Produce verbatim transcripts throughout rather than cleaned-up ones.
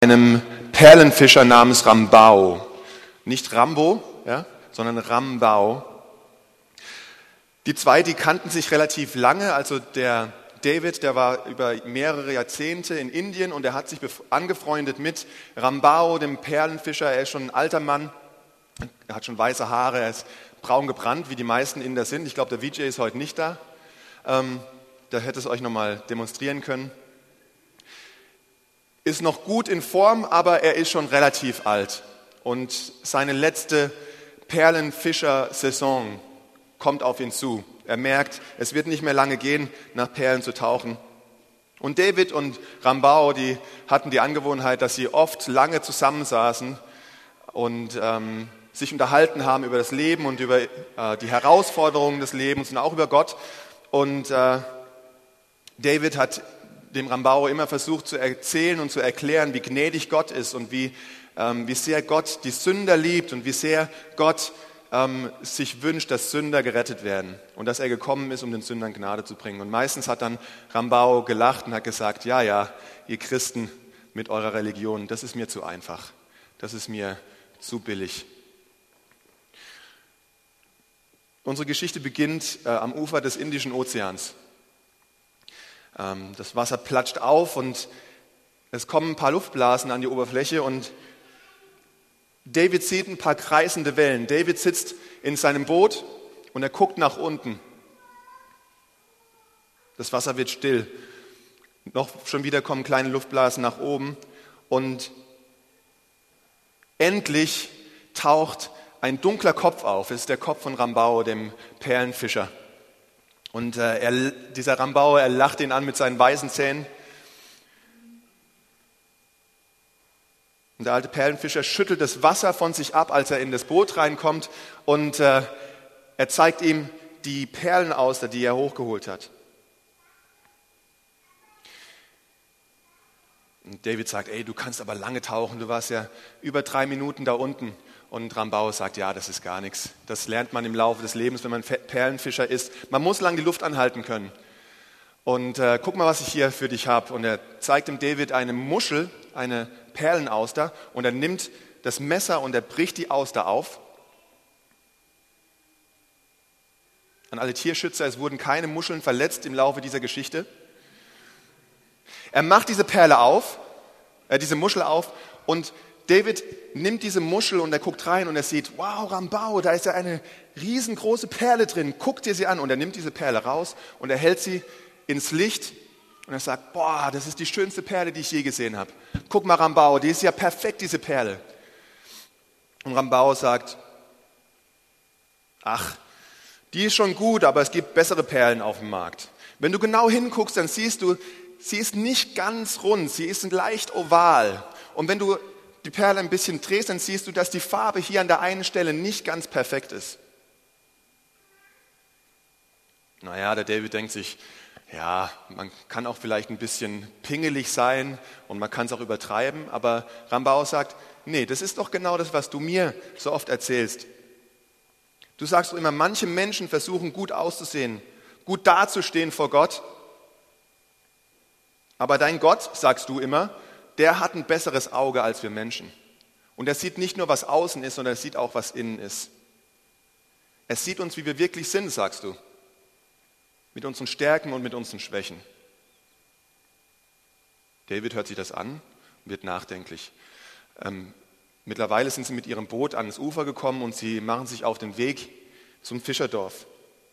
einem Perlenfischer namens Rambao. Nicht Rambo, ja, sondern Rambao. Die zwei, die kannten sich relativ lange. Also der David, der war über mehrere Jahrzehnte in Indien und er hat sich angefreundet mit Rambao, dem Perlenfischer. Er ist schon ein alter Mann, er hat schon weiße Haare, er ist braun gebrannt, wie die meisten Inder sind. Ich glaube, der Vijay ist heute nicht da. Ähm, der hätte es euch nochmal demonstrieren können. Ist noch gut in Form, aber er ist schon relativ alt. Und seine letzte Perlenfischer-Saison kommt auf ihn zu. Er merkt, es wird nicht mehr lange gehen, nach Perlen zu tauchen. Und David und Rambao, die hatten die Angewohnheit, dass sie oft lange zusammensaßen und ähm, sich unterhalten haben über das Leben und über äh, die Herausforderungen des Lebens und auch über Gott. Und äh, David hat dem Rambao immer versucht zu erzählen und zu erklären, wie gnädig Gott ist und wie, ähm, wie sehr Gott die Sünder liebt und wie sehr Gott ähm, sich wünscht, dass Sünder gerettet werden und dass er gekommen ist, um den Sündern Gnade zu bringen. Und meistens hat dann Rambao gelacht und hat gesagt, ja, ja, ihr Christen mit eurer Religion, das ist mir zu einfach, das ist mir zu billig. Unsere Geschichte beginnt äh, am Ufer des Indischen Ozeans. Das Wasser platscht auf und es kommen ein paar Luftblasen an die Oberfläche und David sieht ein paar kreisende Wellen. David sitzt in seinem Boot und er guckt nach unten. Das Wasser wird still. Noch schon wieder kommen kleine Luftblasen nach oben und endlich taucht ein dunkler Kopf auf. Es ist der Kopf von Rambao, dem Perlenfischer. Und äh, er, dieser Rambao, er lacht ihn an mit seinen weißen Zähnen. Und der alte Perlenfischer schüttelt das Wasser von sich ab, als er in das Boot reinkommt. Und äh, er zeigt ihm die Perlenauster, die er hochgeholt hat. Und David sagt, ey, du kannst aber lange tauchen, du warst ja über drei Minuten da unten. Und Rambao sagt, ja, das ist gar nichts. Das lernt man im Laufe des Lebens, wenn man Perlenfischer ist. Man muss lang die Luft anhalten können. Und äh, guck mal, was ich hier für dich habe. Und er zeigt dem David eine Muschel, eine Perlenauster. Und er nimmt das Messer und er bricht die Auster auf. An alle Tierschützer, es wurden keine Muscheln verletzt im Laufe dieser Geschichte. Er macht diese Perle auf, äh, diese Muschel auf und David nimmt diese Muschel und er guckt rein und er sieht, wow, Rambao, da ist ja eine riesengroße Perle drin. Guck dir sie an. Und er nimmt diese Perle raus und er hält sie ins Licht und er sagt, boah, das ist die schönste Perle, die ich je gesehen habe. Guck mal, Rambao, die ist ja perfekt, diese Perle. Und Rambao sagt, ach, die ist schon gut, aber es gibt bessere Perlen auf dem Markt. Wenn du genau hinguckst, dann siehst du, sie ist nicht ganz rund, sie ist leicht oval. Und wenn du die Perle ein bisschen drehst, dann siehst du, dass die Farbe hier an der einen Stelle nicht ganz perfekt ist. Naja, der David denkt sich, ja, man kann auch vielleicht ein bisschen pingelig sein und man kann es auch übertreiben, aber Rambao sagt, nee, das ist doch genau das, was du mir so oft erzählst. Du sagst doch immer, manche Menschen versuchen gut auszusehen, gut dazustehen vor Gott, aber dein Gott, sagst du immer, der hat ein besseres Auge als wir Menschen. Und er sieht nicht nur, was außen ist, sondern er sieht auch, was innen ist. Er sieht uns, wie wir wirklich sind, sagst du. Mit unseren Stärken und mit unseren Schwächen. David hört sich das an und wird nachdenklich. Ähm, mittlerweile sind sie mit ihrem Boot ans Ufer gekommen und sie machen sich auf den Weg zum Fischerdorf.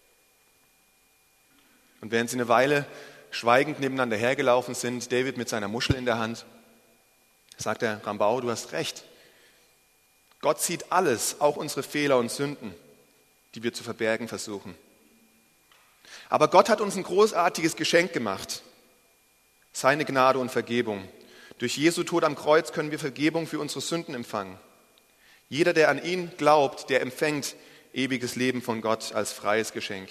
Und während sie eine Weile schweigend nebeneinander hergelaufen sind, David mit seiner Muschel in der Hand, sagt er, Rambao, du hast recht. Gott sieht alles, auch unsere Fehler und Sünden, die wir zu verbergen versuchen. Aber Gott hat uns ein großartiges Geschenk gemacht. Seine Gnade und Vergebung. Durch Jesu Tod am Kreuz können wir Vergebung für unsere Sünden empfangen. Jeder, der an ihn glaubt, der empfängt ewiges Leben von Gott als freies Geschenk.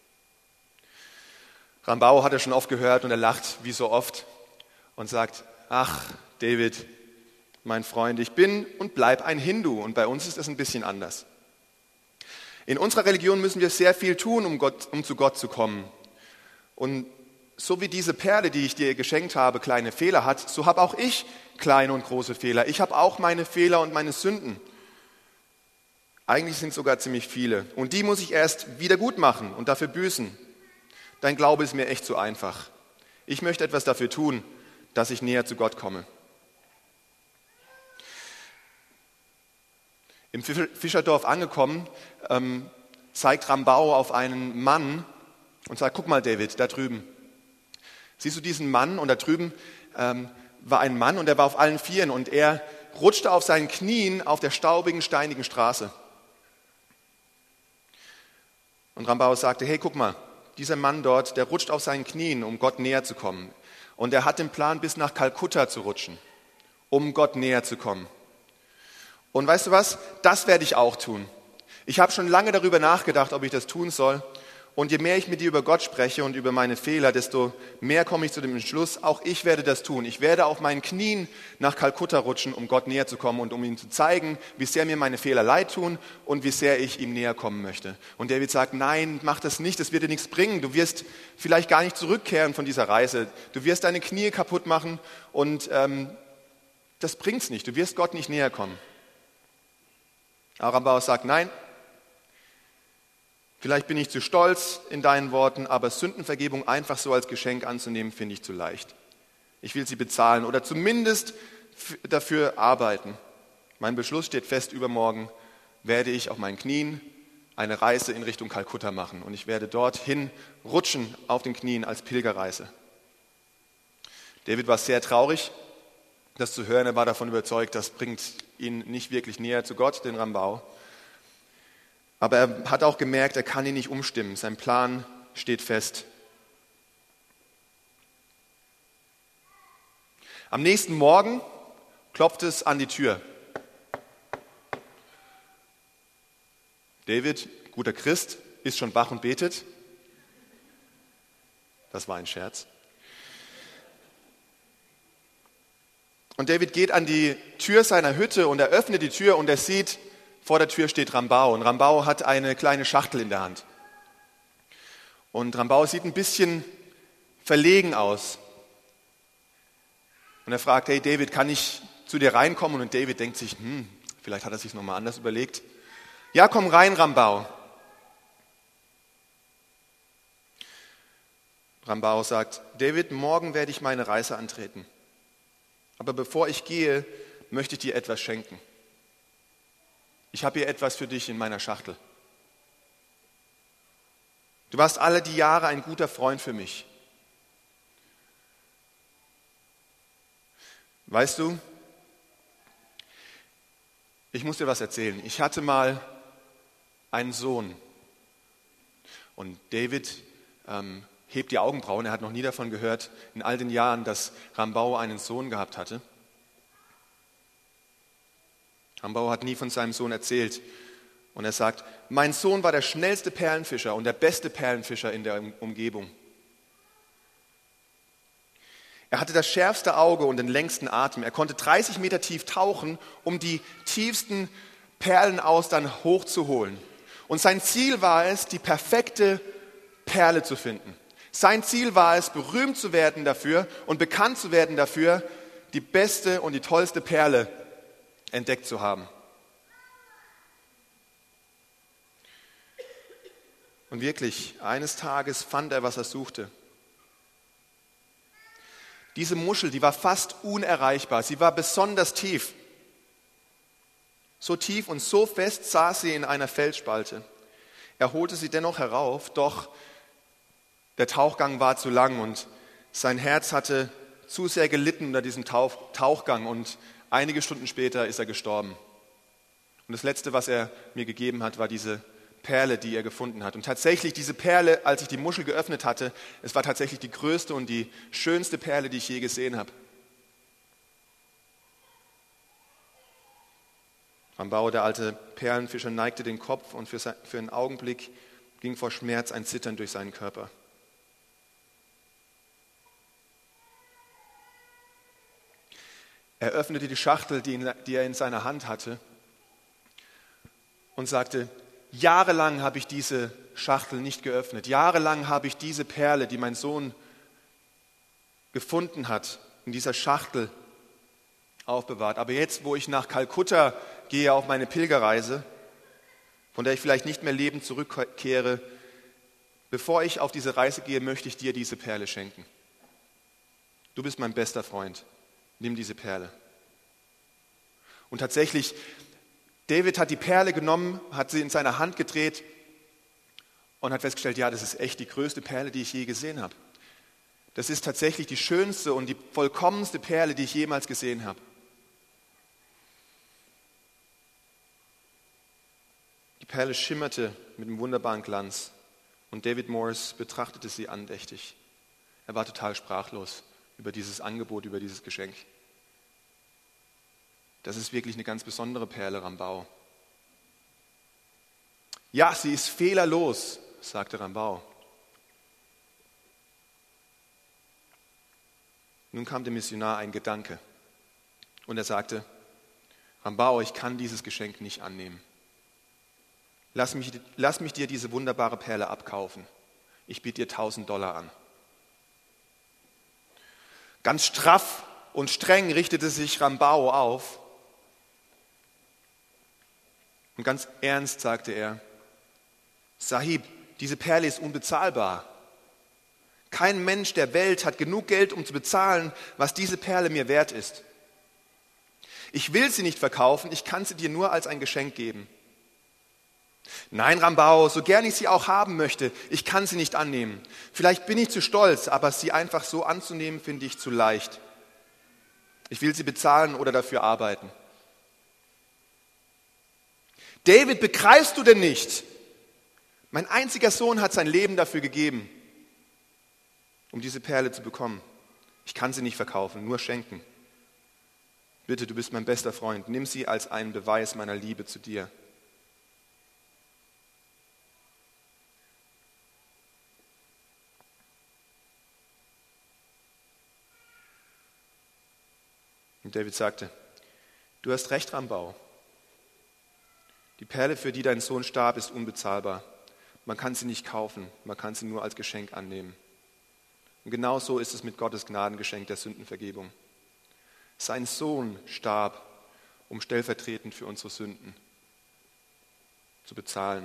Rambao hat er schon oft gehört und er lacht wie so oft und sagt, ach David, mein Freund, ich bin und bleib ein Hindu und bei uns ist das ein bisschen anders. In unserer Religion müssen wir sehr viel tun, um, Gott, um zu Gott zu kommen. Und so wie diese Perle, die ich dir geschenkt habe, kleine Fehler hat, so habe auch ich kleine und große Fehler. Ich habe auch meine Fehler und meine Sünden. Eigentlich sind es sogar ziemlich viele. Und die muss ich erst wieder gut machen und dafür büßen. Dein Glaube ist mir echt zu einfach. Ich möchte etwas dafür tun, dass ich näher zu Gott komme. Im Fischerdorf angekommen, ähm, zeigt Rambau auf einen Mann und sagt, guck mal David, da drüben. Siehst du diesen Mann? Und da drüben ähm, war ein Mann und er war auf allen Vieren und er rutschte auf seinen Knien auf der staubigen, steinigen Straße. Und Rambau sagte, hey, guck mal, dieser Mann dort, der rutscht auf seinen Knien, um Gott näher zu kommen. Und er hat den Plan, bis nach Kalkutta zu rutschen, um Gott näher zu kommen. Und weißt du was? Das werde ich auch tun. Ich habe schon lange darüber nachgedacht, ob ich das tun soll. Und je mehr ich mit dir über Gott spreche und über meine Fehler, desto mehr komme ich zu dem Entschluss, auch ich werde das tun. Ich werde auf meinen Knien nach Kalkutta rutschen, um Gott näher zu kommen und um ihm zu zeigen, wie sehr mir meine Fehler leid tun und wie sehr ich ihm näher kommen möchte. Und David sagt, nein, mach das nicht, das wird dir nichts bringen. Du wirst vielleicht gar nicht zurückkehren von dieser Reise. Du wirst deine Knie kaputt machen und ähm, das bringt's nicht. Du wirst Gott nicht näher kommen. Rambau sagt, nein, vielleicht bin ich zu stolz in deinen Worten, aber Sündenvergebung einfach so als Geschenk anzunehmen, finde ich zu leicht. Ich will sie bezahlen oder zumindest dafür arbeiten. Mein Beschluss steht fest, übermorgen werde ich auf meinen Knien eine Reise in Richtung Kalkutta machen und ich werde dorthin rutschen auf den Knien als Pilgerreise. David war sehr traurig, das zu hören. Er war davon überzeugt, das bringt ihn nicht wirklich näher zu Gott, den Rambau. Aber er hat auch gemerkt, er kann ihn nicht umstimmen. Sein Plan steht fest. Am nächsten Morgen klopft es an die Tür. David, guter Christ, ist schon wach und betet. Das war ein Scherz. Und David geht an die Tür seiner Hütte und er öffnet die Tür und er sieht, vor der Tür steht Rambau. Und Rambau hat eine kleine Schachtel in der Hand. Und Rambau sieht ein bisschen verlegen aus. Und er fragt, hey David, kann ich zu dir reinkommen? Und David denkt sich, hm, vielleicht hat er sich nochmal anders überlegt. Ja, komm rein, Rambau. Rambau sagt, David, morgen werde ich meine Reise antreten. Aber bevor ich gehe, möchte ich dir etwas schenken. Ich habe hier etwas für dich in meiner Schachtel. Du warst alle die Jahre ein guter Freund für mich. Weißt du, ich muss dir was erzählen. Ich hatte mal einen Sohn. Und David ähm, hebt die Augenbrauen. Er hat noch nie davon gehört, in all den Jahren, dass Rambau einen Sohn gehabt hatte. Rambau hat nie von seinem Sohn erzählt. Und er sagt, mein Sohn war der schnellste Perlenfischer und der beste Perlenfischer in der Umgebung. Er hatte das schärfste Auge und den längsten Atem. Er konnte dreißig Meter tief tauchen, um die tiefsten Perlenaustern hochzuholen. Und sein Ziel war es, die perfekte Perle zu finden. Sein Ziel war es, berühmt zu werden dafür und bekannt zu werden dafür, die beste und die tollste Perle entdeckt zu haben. Und wirklich, eines Tages fand er, was er suchte. Diese Muschel, die war fast unerreichbar. Sie war besonders tief. So tief und so fest saß sie in einer Felsspalte. Er holte sie dennoch herauf, doch der Tauchgang war zu lang und sein Herz hatte zu sehr gelitten unter diesem Tauch, Tauchgang und einige Stunden später ist er gestorben. Und das Letzte, was er mir gegeben hat, war diese Perle, die er gefunden hat. Und tatsächlich, diese Perle, als ich die Muschel geöffnet hatte, es war tatsächlich die größte und die schönste Perle, die ich je gesehen habe. Rambau, der alte Perlenfischer, neigte den Kopf und für, sein, für einen Augenblick ging vor Schmerz ein Zittern durch seinen Körper. Er öffnete die Schachtel, die, in, die er in seiner Hand hatte, und sagte, jahrelang habe ich diese Schachtel nicht geöffnet. Jahrelang habe ich diese Perle, die mein Sohn gefunden hat, in dieser Schachtel aufbewahrt. Aber jetzt, wo ich nach Kalkutta gehe auf meine Pilgerreise, von der ich vielleicht nicht mehr lebend zurückkehre, bevor ich auf diese Reise gehe, möchte ich dir diese Perle schenken. Du bist mein bester Freund. Nimm diese Perle. Und tatsächlich, David hat die Perle genommen, hat sie in seiner Hand gedreht und hat festgestellt, ja, das ist echt die größte Perle, die ich je gesehen habe. Das ist tatsächlich die schönste und die vollkommenste Perle, die ich jemals gesehen habe. Die Perle schimmerte mit einem wunderbaren Glanz und David Morris betrachtete sie andächtig. Er war total sprachlos über dieses Angebot, über dieses Geschenk. Das ist wirklich eine ganz besondere Perle, Rambau. Ja, sie ist fehlerlos, sagte Rambau. Nun kam dem Missionar ein Gedanke und er sagte, Rambau, ich kann dieses Geschenk nicht annehmen. Lass mich, lass mich dir diese wunderbare Perle abkaufen. Ich biete dir tausend Dollar an. Ganz straff und streng richtete sich Rambau auf und ganz ernst sagte er, Sahib, diese Perle ist unbezahlbar. Kein Mensch der Welt hat genug Geld, um zu bezahlen, was diese Perle mir wert ist. Ich will sie nicht verkaufen, ich kann sie dir nur als ein Geschenk geben. Nein, Rambau, so gern ich sie auch haben möchte, ich kann sie nicht annehmen. Vielleicht bin ich zu stolz, aber sie einfach so anzunehmen, finde ich zu leicht. Ich will sie bezahlen oder dafür arbeiten. David, begreifst du denn nicht? Mein einziger Sohn hat sein Leben dafür gegeben, um diese Perle zu bekommen. Ich kann sie nicht verkaufen, nur schenken. Bitte, du bist mein bester Freund, nimm sie als einen Beweis meiner Liebe zu dir. Und David sagte, du hast recht, Rambau. Die Perle, für die dein Sohn starb, ist unbezahlbar. Man kann sie nicht kaufen, man kann sie nur als Geschenk annehmen. Und genau so ist es mit Gottes Gnadengeschenk der Sündenvergebung. Sein Sohn starb, um stellvertretend für unsere Sünden zu bezahlen.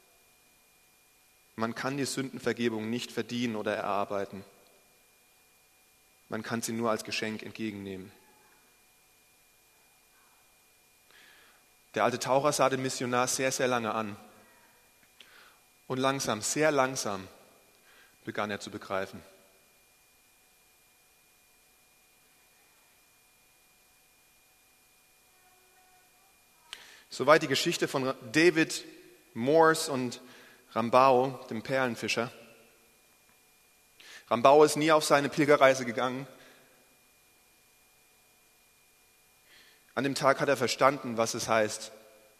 Man kann die Sündenvergebung nicht verdienen oder erarbeiten. Man kann sie nur als Geschenk entgegennehmen. Der alte Taucher sah den Missionar sehr, sehr lange an. Und langsam, sehr langsam begann er zu begreifen. Soweit die Geschichte von David Morse und Rambau, dem Perlenfischer. Rambau ist nie auf seine Pilgerreise gegangen. An dem Tag hat er verstanden, was es heißt,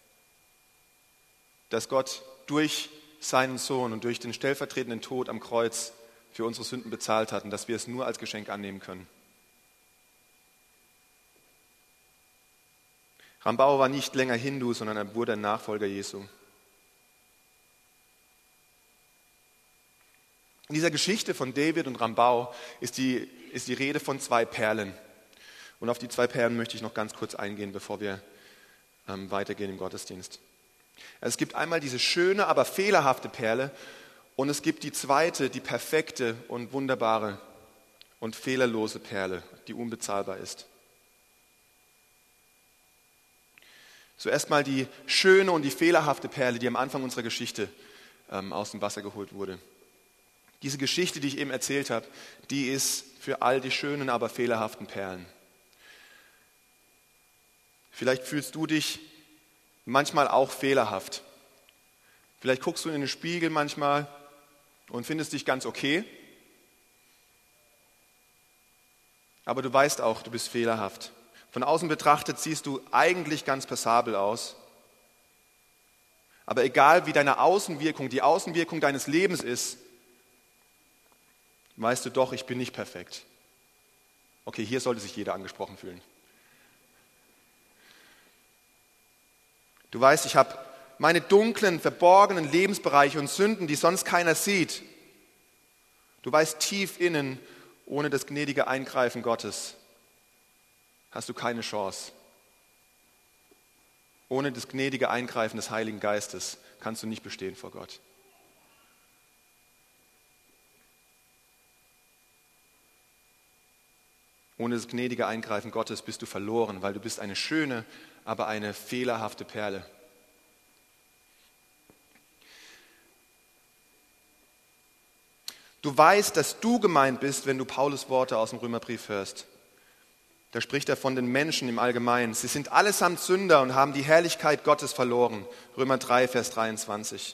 dass Gott durch seinen Sohn und durch den stellvertretenden Tod am Kreuz für unsere Sünden bezahlt hat und dass wir es nur als Geschenk annehmen können. Rambau war nicht länger Hindu, sondern er wurde ein Nachfolger Jesu. In dieser Geschichte von David und Rambau ist die, ist die Rede von zwei Perlen. Und auf die zwei Perlen möchte ich noch ganz kurz eingehen, bevor wir ähm, weitergehen im Gottesdienst. Es gibt einmal diese schöne, aber fehlerhafte Perle und es gibt die zweite, die perfekte und wunderbare und fehlerlose Perle, die unbezahlbar ist. Zuerst mal die schöne und die fehlerhafte Perle, die am Anfang unserer Geschichte ähm, aus dem Wasser geholt wurde. Diese Geschichte, die ich eben erzählt habe, die ist für all die schönen, aber fehlerhaften Perlen. Vielleicht fühlst du dich manchmal auch fehlerhaft. Vielleicht guckst du in den Spiegel manchmal und findest dich ganz okay. Aber du weißt auch, du bist fehlerhaft. Von außen betrachtet siehst du eigentlich ganz passabel aus. Aber egal wie deine Außenwirkung, die Außenwirkung deines Lebens ist, weißt du doch, ich bin nicht perfekt. Okay, hier sollte sich jeder angesprochen fühlen. Du weißt, ich habe meine dunklen, verborgenen Lebensbereiche und Sünden, die sonst keiner sieht. Du weißt tief innen Ohne das gnädige Eingreifen Gottes hast du keine Chance. Ohne das gnädige Eingreifen des Heiligen Geistes kannst du nicht bestehen vor Gott. Ohne das gnädige Eingreifen Gottes bist du verloren, weil du bist eine schöne, aber eine fehlerhafte Perle. Du weißt, dass du gemeint bist, wenn du Paulus Worte aus dem Römerbrief hörst. Da spricht er von den Menschen im Allgemeinen. Sie sind allesamt Sünder und haben die Herrlichkeit Gottes verloren. Römer drei, Vers dreiundzwanzig.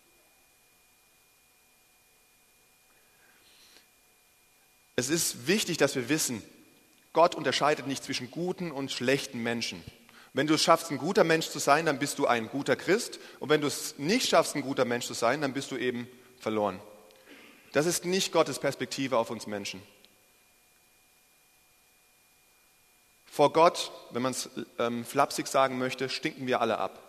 Es ist wichtig, dass wir wissen, Gott unterscheidet nicht zwischen guten und schlechten Menschen. Wenn du es schaffst, ein guter Mensch zu sein, dann bist du ein guter Christ. Und wenn du es nicht schaffst, ein guter Mensch zu sein, dann bist du eben verloren. Das ist nicht Gottes Perspektive auf uns Menschen. Vor Gott, wenn man es ähm, flapsig sagen möchte, stinken wir alle ab.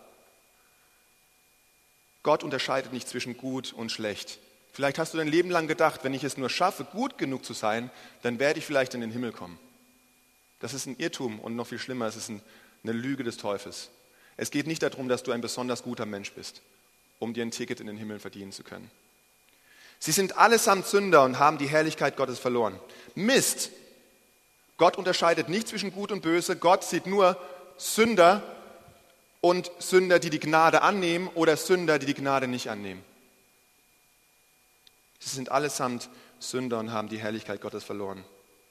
Gott unterscheidet nicht zwischen gut und schlecht. Vielleicht hast du dein Leben lang gedacht, wenn ich es nur schaffe, gut genug zu sein, dann werde ich vielleicht in den Himmel kommen. Das ist ein Irrtum und noch viel schlimmer, es ist ein, eine Lüge des Teufels. Es geht nicht darum, dass du ein besonders guter Mensch bist, um dir ein Ticket in den Himmel verdienen zu können. Sie sind allesamt Sünder und haben die Herrlichkeit Gottes verloren. Mist! Gott unterscheidet nicht zwischen Gut und Böse. Gott sieht nur Sünder und Sünder, die die Gnade annehmen oder Sünder, die die Gnade nicht annehmen. Sie sind allesamt Sünder und haben die Herrlichkeit Gottes verloren.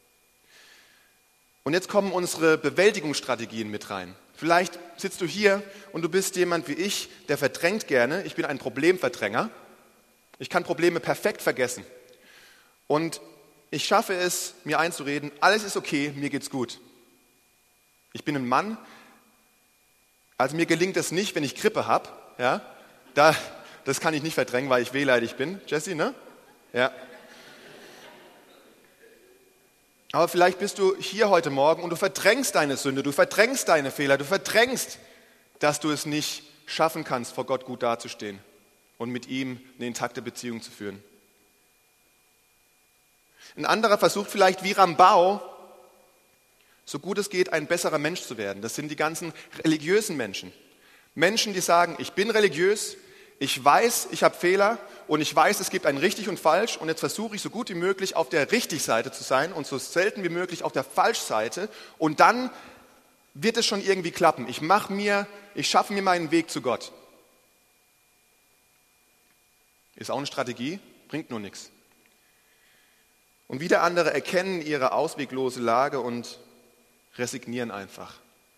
Und jetzt kommen unsere Bewältigungsstrategien mit rein. Vielleicht sitzt du hier und du bist jemand wie ich, der verdrängt gerne. Ich bin ein Problemverdränger. Ich kann Probleme perfekt vergessen. Und ich schaffe es, mir einzureden, alles ist okay, mir geht's gut. Ich bin ein Mann, also mir gelingt es nicht, wenn ich Grippe habe. Ja? Da, das kann ich nicht verdrängen, weil ich wehleidig bin. Jesse, ne? Ja. Aber vielleicht bist du hier heute Morgen und du verdrängst deine Sünde, du verdrängst deine Fehler, du verdrängst, dass du es nicht schaffen kannst, vor Gott gut dazustehen und mit ihm eine intakte Beziehung zu führen. Ein anderer versucht vielleicht wie Rambau, so gut es geht, ein besserer Mensch zu werden. Das sind die ganzen religiösen Menschen. Menschen, die sagen, ich bin religiös, ich weiß, ich habe Fehler und ich weiß, es gibt ein richtig und falsch und jetzt versuche ich so gut wie möglich auf der Richtig-Seite zu sein und so selten wie möglich auf der Falsch-Seite und dann wird es schon irgendwie klappen. Ich mache mir, ich schaffe mir meinen Weg zu Gott. Ist auch eine Strategie, bringt nur nichts. Und wieder andere erkennen ihre ausweglose Lage und resignieren einfach.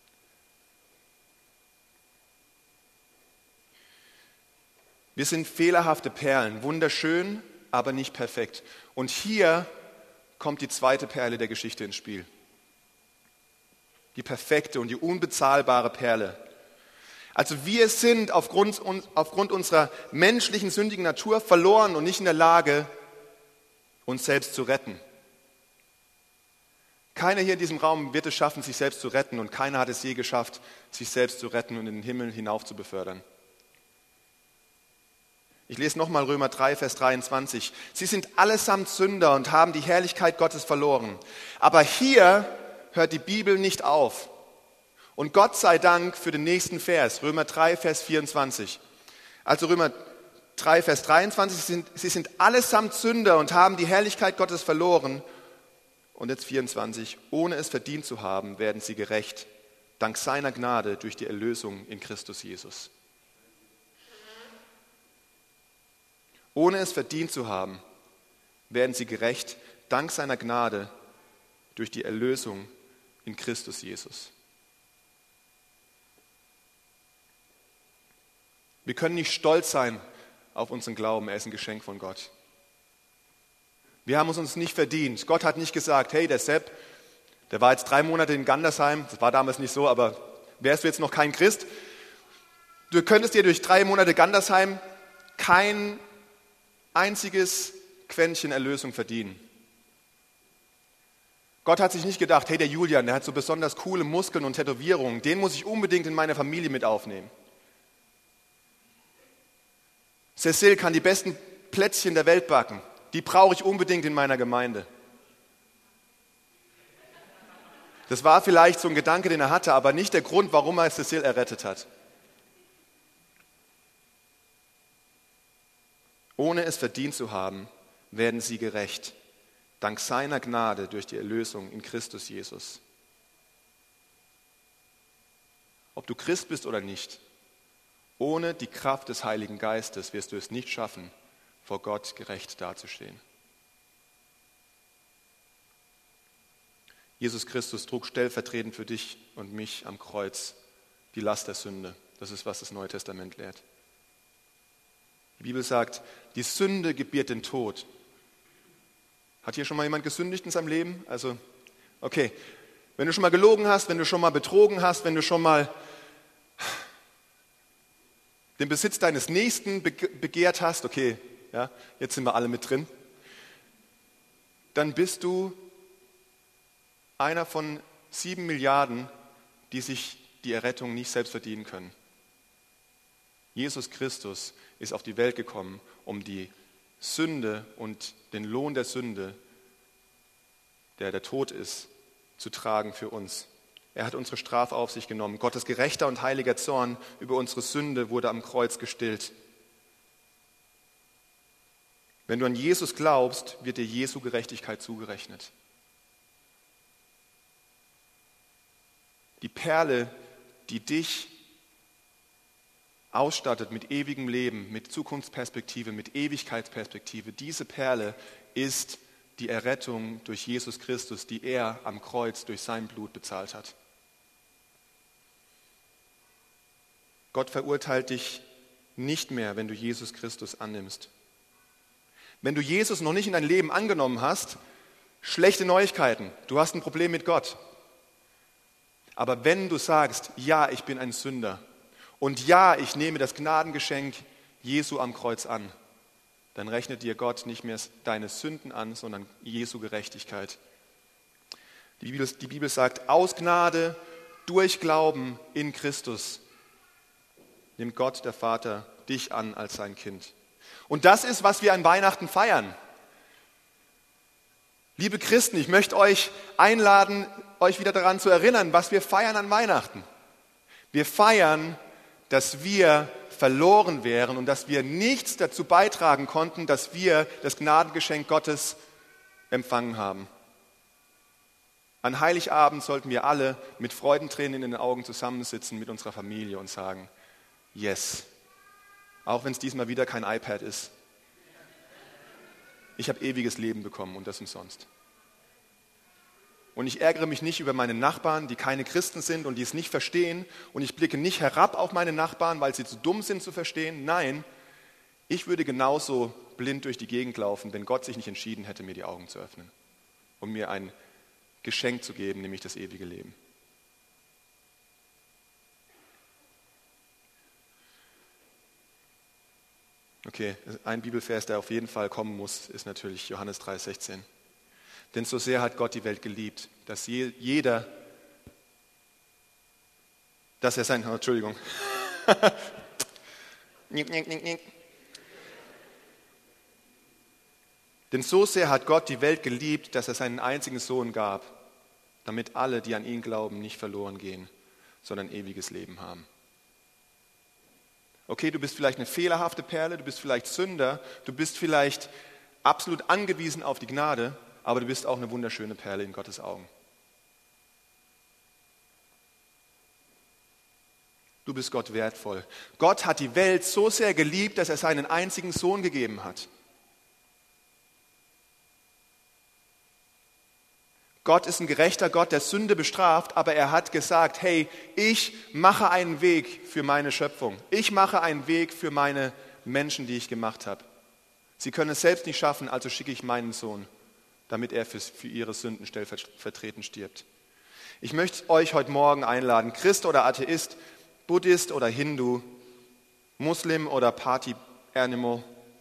Wir sind fehlerhafte Perlen, wunderschön, aber nicht perfekt. Und hier kommt die zweite Perle der Geschichte ins Spiel. Die perfekte und die unbezahlbare Perle. Also wir sind aufgrund, aufgrund unserer menschlichen, sündigen Natur verloren und nicht in der Lage, uns selbst zu retten. Keiner hier in diesem Raum wird es schaffen, sich selbst zu retten und keiner hat es je geschafft, sich selbst zu retten und in den Himmel hinauf zu befördern. Ich lese nochmal Römer drei, Vers dreiundzwanzig. Sie sind allesamt Sünder und haben die Herrlichkeit Gottes verloren. Aber hier hört die Bibel nicht auf. Und Gott sei Dank für den nächsten Vers, Römer drei, Vers vierundzwanzig. Also Römer drei, Vers dreiundzwanzig, sie sind, sie sind allesamt Sünder und haben die Herrlichkeit Gottes verloren. Und jetzt vierundzwanzig, ohne es verdient zu haben, werden sie gerecht, dank seiner Gnade durch die Erlösung in Christus Jesus. Ohne es verdient zu haben, werden sie gerecht, dank seiner Gnade durch die Erlösung in Christus Jesus. Wir können nicht stolz sein auf unseren Glauben, er ist ein Geschenk von Gott. Wir haben es uns nicht verdient. Gott hat nicht gesagt, hey, der Sepp, der war jetzt drei Monate in Gandersheim, das war damals nicht so, aber wärst du jetzt noch kein Christ, du könntest dir durch drei Monate Gandersheim kein einziges Quäntchen Erlösung verdienen. Gott hat sich nicht gedacht, hey, der Julian, der hat so besonders coole Muskeln und Tätowierungen, den muss ich unbedingt in meine Familie mit aufnehmen. Cecil kann die besten Plätzchen der Welt backen, die brauche ich unbedingt in meiner Gemeinde. Das war vielleicht so ein Gedanke, den er hatte, aber nicht der Grund, warum er Cecile errettet hat. Ohne es verdient zu haben, werden sie gerecht, dank seiner Gnade durch die Erlösung in Christus Jesus. Ob du Christ bist oder nicht, ohne die Kraft des Heiligen Geistes wirst du es nicht schaffen, vor Gott gerecht dazustehen. Jesus Christus trug stellvertretend für dich und mich am Kreuz die Last der Sünde. Das ist, was das Neue Testament lehrt. Die Bibel sagt, die Sünde gebiert den Tod. Hat hier schon mal jemand gesündigt in seinem Leben? Also, okay. Wenn du schon mal gelogen hast, wenn du schon mal betrogen hast, wenn du schon mal den Besitz deines Nächsten begehrt hast, okay, ja, jetzt sind wir alle mit drin, dann bist du einer von sieben Milliarden, die sich die Errettung nicht selbst verdienen können. Jesus Christus ist auf die Welt gekommen, um die Sünde und den Lohn der Sünde, der der Tod ist, zu tragen für uns. Er hat unsere Strafe auf sich genommen. Gottes gerechter und heiliger Zorn über unsere Sünde wurde am Kreuz gestillt. Wenn du an Jesus glaubst, wird dir Jesu Gerechtigkeit zugerechnet. Die Perle, die dich ausstattet mit ewigem Leben, mit Zukunftsperspektive, mit Ewigkeitsperspektive, diese Perle ist die Errettung durch Jesus Christus, die er am Kreuz durch sein Blut bezahlt hat. Gott verurteilt dich nicht mehr, wenn du Jesus Christus annimmst. Wenn du Jesus noch nicht in dein Leben angenommen hast, schlechte Neuigkeiten, du hast ein Problem mit Gott. Aber wenn du sagst, ja, ich bin ein Sünder und ja, ich nehme das Gnadengeschenk Jesu am Kreuz an, dann rechnet dir Gott nicht mehr deine Sünden an, sondern Jesu Gerechtigkeit. Die Bibel, die Bibel sagt, aus Gnade, durch Glauben in Christus nimmt Gott, der Vater, dich an als sein Kind. Und das ist, was wir an Weihnachten feiern. Liebe Christen, ich möchte euch einladen, euch wieder daran zu erinnern, was wir feiern an Weihnachten. Wir feiern, dass wir verloren wären und dass wir nichts dazu beitragen konnten, dass wir das Gnadengeschenk Gottes empfangen haben. An Heiligabend sollten wir alle mit Freudentränen in den Augen zusammensitzen mit unserer Familie und sagen, yes, auch wenn es diesmal wieder kein iPad ist. Ich habe ewiges Leben bekommen und das umsonst. Und ich ärgere mich nicht über meine Nachbarn, die keine Christen sind und die es nicht verstehen. Und ich blicke nicht herab auf meine Nachbarn, weil sie zu dumm sind zu verstehen. Nein, ich würde genauso blind durch die Gegend laufen, wenn Gott sich nicht entschieden hätte, mir die Augen zu öffnen, um mir ein Geschenk zu geben, nämlich das ewige Leben. Okay, ein Bibelvers, der auf jeden Fall kommen muss, ist natürlich Johannes drei sechzehn. Denn so sehr hat Gott die Welt geliebt, dass jeder, dass er sein, oh, Entschuldigung. Denn so sehr hat Gott die Welt geliebt, dass er seinen einzigen Sohn gab, damit alle, die an ihn glauben, nicht verloren gehen, sondern ewiges Leben haben. Okay, du bist vielleicht eine fehlerhafte Perle, du bist vielleicht Sünder, du bist vielleicht absolut angewiesen auf die Gnade, aber du bist auch eine wunderschöne Perle in Gottes Augen. Du bist Gott wertvoll. Gott hat die Welt so sehr geliebt, dass er seinen einzigen Sohn gegeben hat. Gott ist ein gerechter Gott, der Sünde bestraft, aber er hat gesagt, hey, ich mache einen Weg für meine Schöpfung. Ich mache einen Weg für meine Menschen, die ich gemacht habe. Sie können es selbst nicht schaffen, also schicke ich meinen Sohn, damit er für, für ihre Sünden stellvertretend stirbt. Ich möchte euch heute Morgen einladen, Christ oder Atheist, Buddhist oder Hindu, Muslim oder Party-Animal.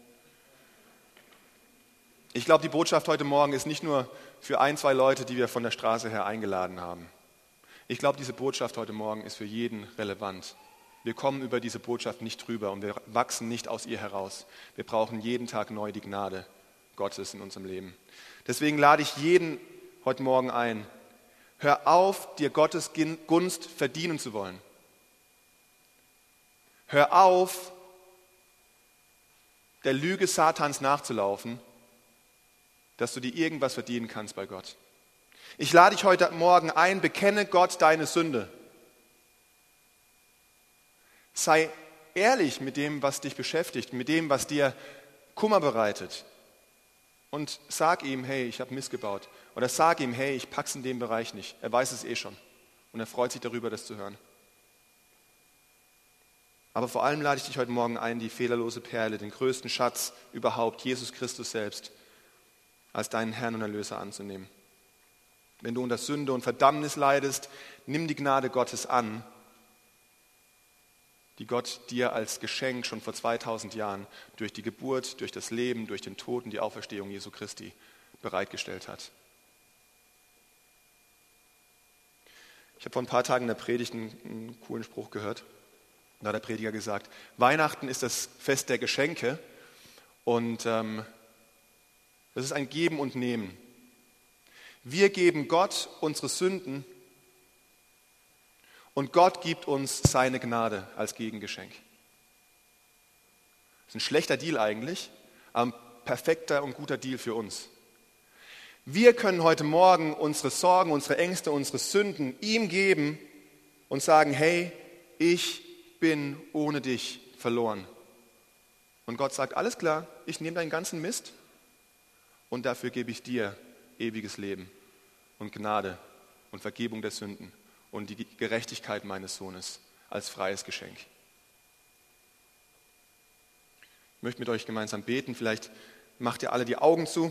Ich glaube, die Botschaft heute Morgen ist nicht nur für ein, zwei Leute, die wir von der Straße her eingeladen haben. Ich glaube, diese Botschaft heute Morgen ist für jeden relevant. Wir kommen über diese Botschaft nicht drüber und wir wachsen nicht aus ihr heraus. Wir brauchen jeden Tag neu die Gnade Gottes in unserem Leben. Deswegen lade ich jeden heute Morgen ein. Hör auf, dir Gottes Gunst verdienen zu wollen. Hör auf, der Lüge Satans nachzulaufen, dass du dir irgendwas verdienen kannst bei Gott. Ich lade dich heute Morgen ein, bekenne Gott deine Sünde. Sei ehrlich mit dem, was dich beschäftigt, mit dem, was dir Kummer bereitet. Und sag ihm, hey, ich habe Mist gebaut. Oder sag ihm, hey, ich pack's in dem Bereich nicht. Er weiß es eh schon. Und er freut sich darüber, das zu hören. Aber vor allem lade ich dich heute Morgen ein, die fehlerlose Perle, den größten Schatz überhaupt, Jesus Christus selbst, als deinen Herrn und Erlöser anzunehmen. Wenn du unter Sünde und Verdammnis leidest, nimm die Gnade Gottes an, die Gott dir als Geschenk schon vor zweitausend Jahren durch die Geburt, durch das Leben, durch den Tod und die Auferstehung Jesu Christi bereitgestellt hat. Ich habe vor ein paar Tagen in der Predigt einen, einen coolen Spruch gehört. Da hat der Prediger gesagt, Weihnachten ist das Fest der Geschenke und ähm, das ist ein Geben und Nehmen. Wir geben Gott unsere Sünden und Gott gibt uns seine Gnade als Gegengeschenk. Das ist ein schlechter Deal eigentlich, aber ein perfekter und guter Deal für uns. Wir können heute Morgen unsere Sorgen, unsere Ängste, unsere Sünden ihm geben und sagen, hey, ich bin ohne dich verloren. Und Gott sagt, alles klar, ich nehme deinen ganzen Mist und dafür gebe ich dir ewiges Leben und Gnade und Vergebung der Sünden und die Gerechtigkeit meines Sohnes als freies Geschenk. Ich möchte mit euch gemeinsam beten. Vielleicht macht ihr alle die Augen zu.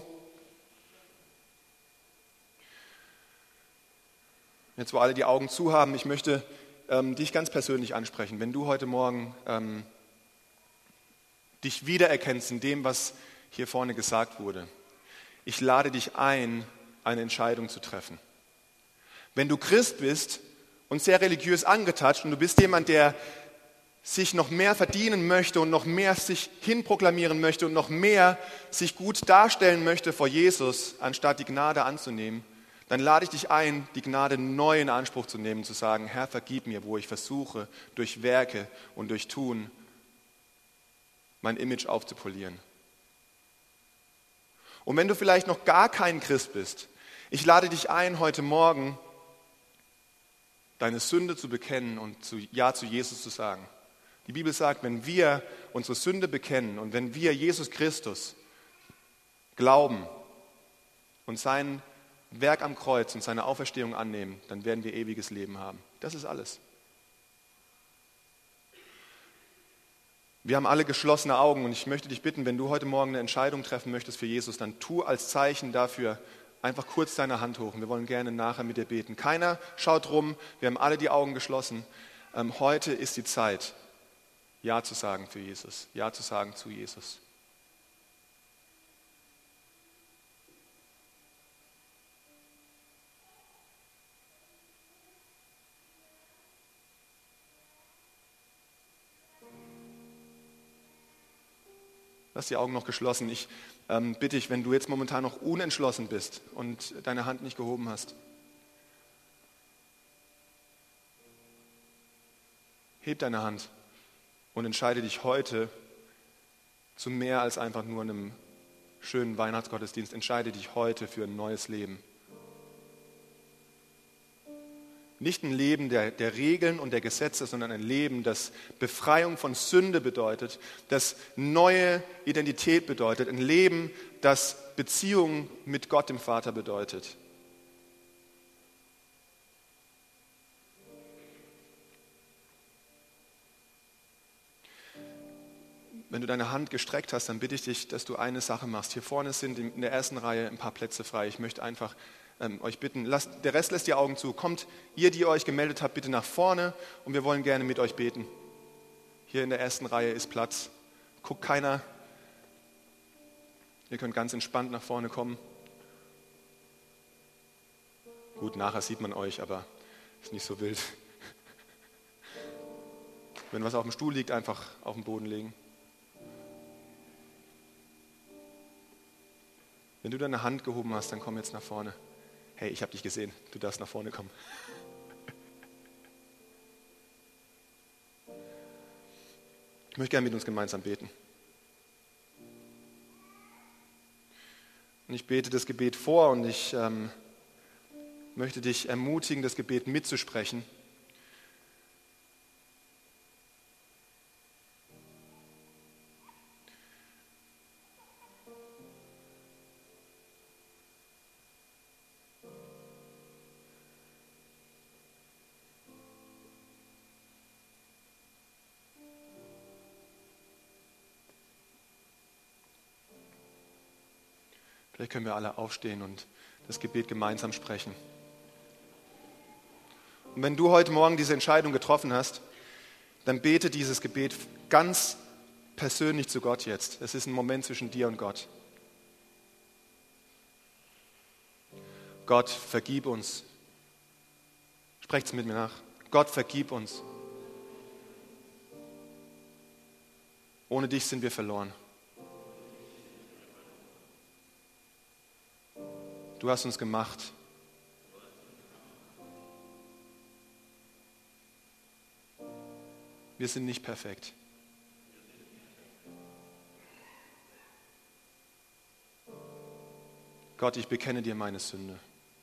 Jetzt, wo alle die Augen zu haben, ich möchte ähm, dich ganz persönlich ansprechen. Wenn du heute Morgen ähm, dich wiedererkennst in dem, was hier vorne gesagt wurde, ich lade dich ein, eine Entscheidung zu treffen. Wenn du Christ bist und sehr religiös angetatscht und du bist jemand, der sich noch mehr verdienen möchte und noch mehr sich hinproklamieren möchte und noch mehr sich gut darstellen möchte vor Jesus, anstatt die Gnade anzunehmen, dann lade ich dich ein, die Gnade neu in Anspruch zu nehmen, zu sagen, Herr, vergib mir, wo ich versuche, durch Werke und durch Tun mein Image aufzupolieren. Und wenn du vielleicht noch gar kein Christ bist, ich lade dich ein, heute Morgen deine Sünde zu bekennen und zu, Ja zu Jesus zu sagen. Die Bibel sagt, wenn wir unsere Sünde bekennen und wenn wir Jesus Christus glauben und sein Werk am Kreuz und seine Auferstehung annehmen, dann werden wir ewiges Leben haben. Das ist alles. Wir haben alle geschlossene Augen und ich möchte dich bitten, wenn du heute Morgen eine Entscheidung treffen möchtest für Jesus, dann tu als Zeichen dafür einfach kurz deine Hand hoch. Wir wollen gerne nachher mit dir beten. Keiner schaut rum, wir haben alle die Augen geschlossen. Ähm, heute ist die Zeit, Ja zu sagen für Jesus, Ja zu sagen zu Jesus. Lass die Augen noch geschlossen. Ich ähm, bitte dich, wenn du jetzt momentan noch unentschlossen bist und deine Hand nicht gehoben hast, heb deine Hand und entscheide dich heute zu mehr als einfach nur einem schönen Weihnachtsgottesdienst. Entscheide dich heute für ein neues Leben. Nicht ein Leben der, der Regeln und der Gesetze, sondern ein Leben, das Befreiung von Sünde bedeutet, das neue Identität bedeutet, ein Leben, das Beziehung mit Gott, dem Vater, bedeutet. Wenn du deine Hand gestreckt hast, dann bitte ich dich, dass du eine Sache machst. Hier vorne sind in der ersten Reihe ein paar Plätze frei. Ich möchte einfach ähm, euch bitten, lasst, der Rest lässt die Augen zu. Kommt, ihr, die ihr euch gemeldet habt, bitte nach vorne und wir wollen gerne mit euch beten. Hier in der ersten Reihe ist Platz. Guckt keiner. Ihr könnt ganz entspannt nach vorne kommen. Gut, nachher sieht man euch, aber ist nicht so wild. Wenn was auf dem Stuhl liegt, einfach auf den Boden legen. Wenn du deine Hand gehoben hast, dann komm jetzt nach vorne. Hey, ich habe dich gesehen, du darfst nach vorne kommen. Ich möchte gerne mit uns gemeinsam beten. Und ich bete das Gebet vor und ich ähm, möchte dich ermutigen, das Gebet mitzusprechen. Vielleicht können wir alle aufstehen und das Gebet gemeinsam sprechen. Und wenn du heute Morgen diese Entscheidung getroffen hast, dann bete dieses Gebet ganz persönlich zu Gott jetzt. Es ist ein Moment zwischen dir und Gott. Gott, vergib uns. Sprecht es mit mir nach. Gott, vergib uns. Ohne dich sind wir verloren. Du hast uns gemacht. Wir sind nicht perfekt. Gott, ich bekenne dir meine Sünde.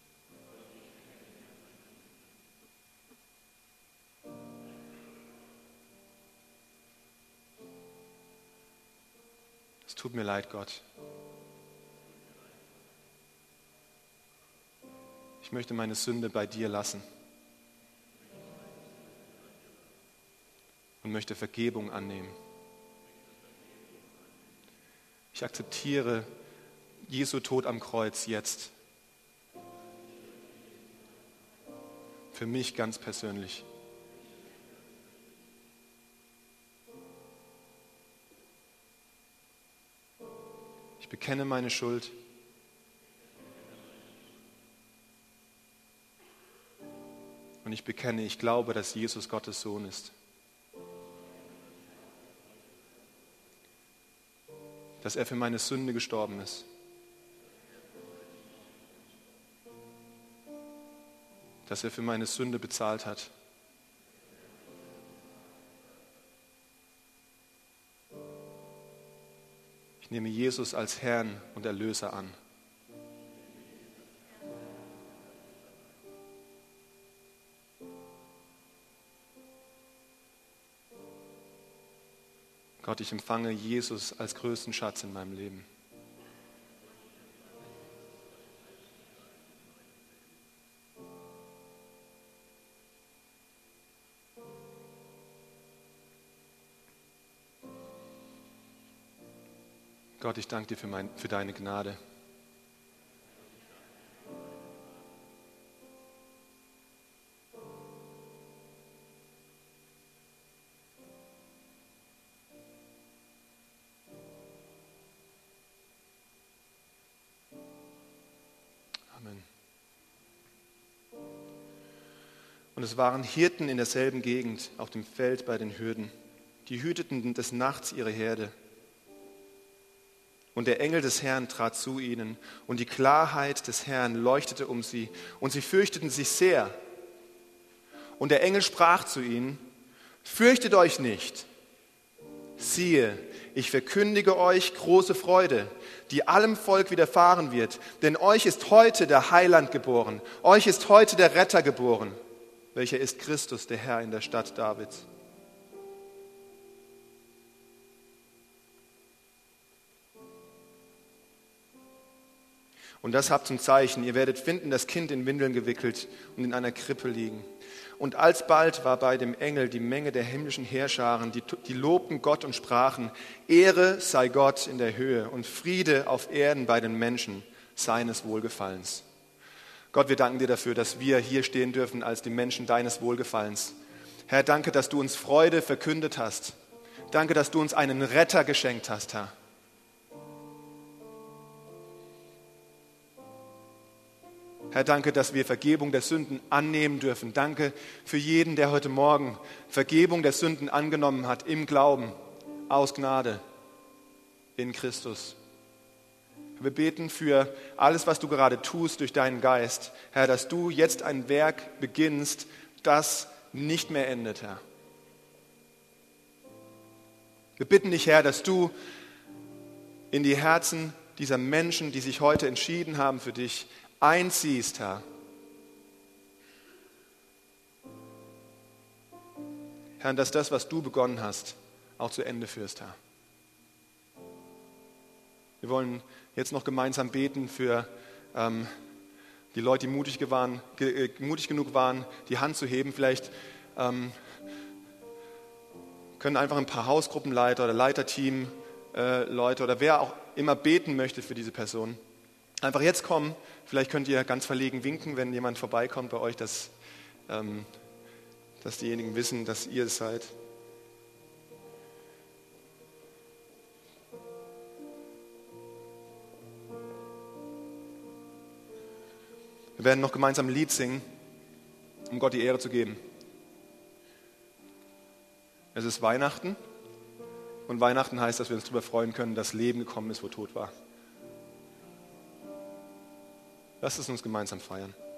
Es tut mir leid, Gott. Ich möchte meine Sünde bei dir lassen und möchte Vergebung annehmen. Ich akzeptiere Jesu Tod am Kreuz jetzt. Für mich ganz persönlich. Ich bekenne meine Schuld. Und ich bekenne, ich glaube, dass Jesus Gottes Sohn ist. Dass er für meine Sünde gestorben ist. Dass er für meine Sünde bezahlt hat. Ich nehme Jesus als Herrn und Erlöser an. Gott, ich empfange Jesus als größten Schatz in meinem Leben. Gott, ich danke dir für, mein, für deine Gnade. Amen. Und es waren Hirten in derselben Gegend auf dem Feld bei den Hürden. Die hüteten des Nachts ihre Herde. Und der Engel des Herrn trat zu ihnen, und die Klarheit des Herrn leuchtete um sie, und sie fürchteten sich sehr. Und der Engel sprach zu ihnen: Fürchtet euch nicht. Siehe, ich verkündige euch große Freude, die allem Volk widerfahren wird, denn euch ist heute der Heiland geboren, euch ist heute der Retter geboren, welcher ist Christus, der Herr in der Stadt Davids. Und das habt zum Zeichen, ihr werdet finden, das Kind in Windeln gewickelt und in einer Krippe liegen. Und alsbald war bei dem Engel die Menge der himmlischen Heerscharen, die, die lobten Gott und sprachen: Ehre sei Gott in der Höhe und Friede auf Erden bei den Menschen seines Wohlgefallens. Gott, wir danken dir dafür, dass wir hier stehen dürfen als die Menschen deines Wohlgefallens. Herr, danke, dass du uns Freude verkündet hast. Danke, dass du uns einen Retter geschenkt hast, Herr. Herr, danke, dass wir Vergebung der Sünden annehmen dürfen. Danke für jeden, der heute Morgen Vergebung der Sünden angenommen hat, im Glauben, aus Gnade, in Christus. Wir beten für alles, was du gerade tust durch deinen Geist. Herr, dass du jetzt ein Werk beginnst, das nicht mehr endet, Herr. Wir bitten dich, Herr, dass du in die Herzen dieser Menschen, die sich heute entschieden haben für dich, einziehst, Herr. Herr, dass das, was du begonnen hast, auch zu Ende führst, Herr. Wir wollen jetzt noch gemeinsam beten für ähm, die Leute, die mutig, waren, ge, äh, mutig genug waren, die Hand zu heben. Vielleicht ähm, können einfach ein paar Hausgruppenleiter oder Leiterteam äh, Leute oder wer auch immer beten möchte für diese Person. Einfach jetzt kommen. Vielleicht könnt ihr ganz verlegen winken, wenn jemand vorbeikommt bei euch, dass, ähm, dass diejenigen wissen, dass ihr es seid. Wir werden noch gemeinsam ein Lied singen, um Gott die Ehre zu geben. Es ist Weihnachten und Weihnachten heißt, dass wir uns darüber freuen können, dass Leben gekommen ist, wo Tod war. Lasst es uns gemeinsam feiern.